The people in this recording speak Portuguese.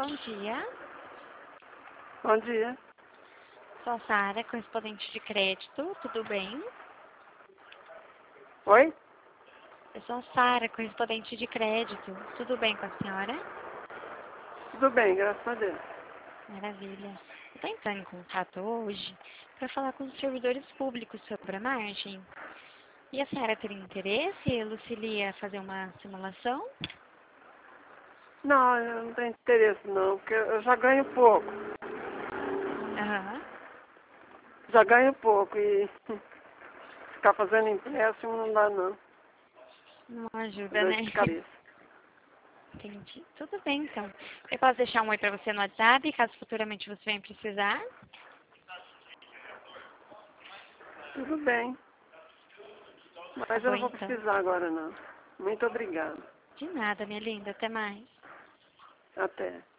Bom dia. Bom dia. Sou a Sara, correspondente de crédito. Tudo bem? Oi? Eu sou a Sara, correspondente de crédito. Tudo bem com a senhora? Tudo bem, graças a Deus. Maravilha. Eu estou entrando em contato hoje para falar com os servidores públicos sobre a margem. E a senhora teria interesse, Lucilia, fazer uma simulação? Não, eu não tenho interesse não, porque eu já ganho pouco. Aham. Já ganho pouco e ficar fazendo empréstimo não dá não. Não É ajuda, dor né? de cabeça. Entendi. Tudo bem, então. Eu posso deixar um oi para você no WhatsApp, caso futuramente você venha precisar. Tudo bem. Tá Mas eu bom, não vou então. precisar agora não. Muito obrigada. De nada, minha linda. Até mais. Até.